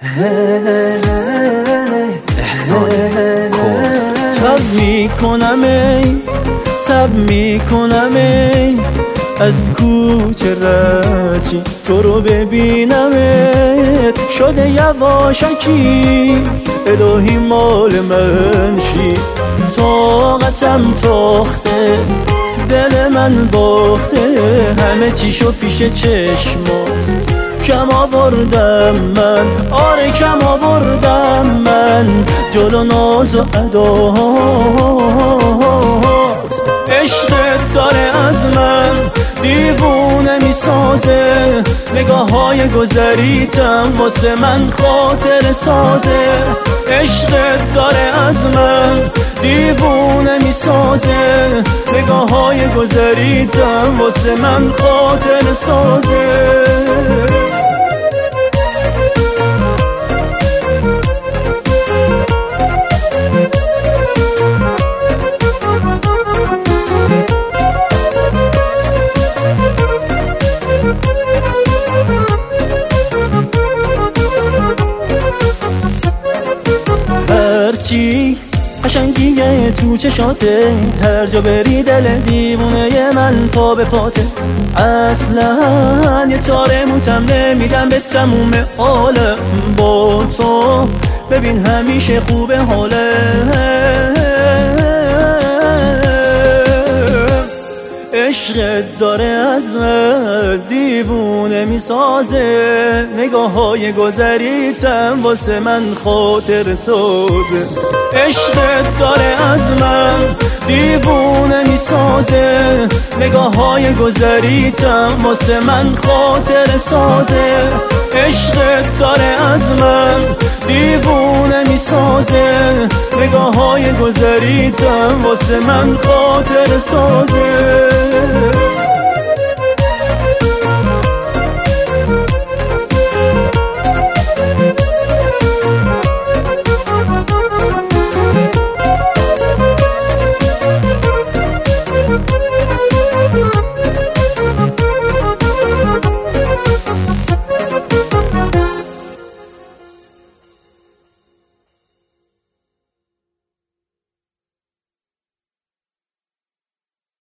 احسان کرد. تب میکنم ای سب میکنم ای از کوچه رچی تو رو ببینمت، شده یواشکی الهی مال من شی. طاقتم تاخته دل من باخته، همه چیشو پیش چشمات کم آوردم من، آره کم آوردم من، جلو ناز و اداهات. عشقت داره از من دیوونه میسازه، نگاه های گذریتم واسه من خاطر سازه. عشقت داره از من دیوونه میسازه، نگاه های گذریتم واسه من خاطر سازه. هرچی قشنگیه تو چشاته، هر جا بری دل دیوونه من پا به پاته. اصلا یه تاره موتم نمیدم به تموم عالم با تو، ببین همیشه خوبه حاله. عشقت داره از من دیوونه میسازه، نگاه های گذریتم واسه من خاطر سازه. عشقت داره از من دیوونه میسازه، نگاه های گذریتم واسه من خاطر سازه. عشقت داره از من دیوونه میسازه، نگاه های گذریتم واسه من خاطر سازه.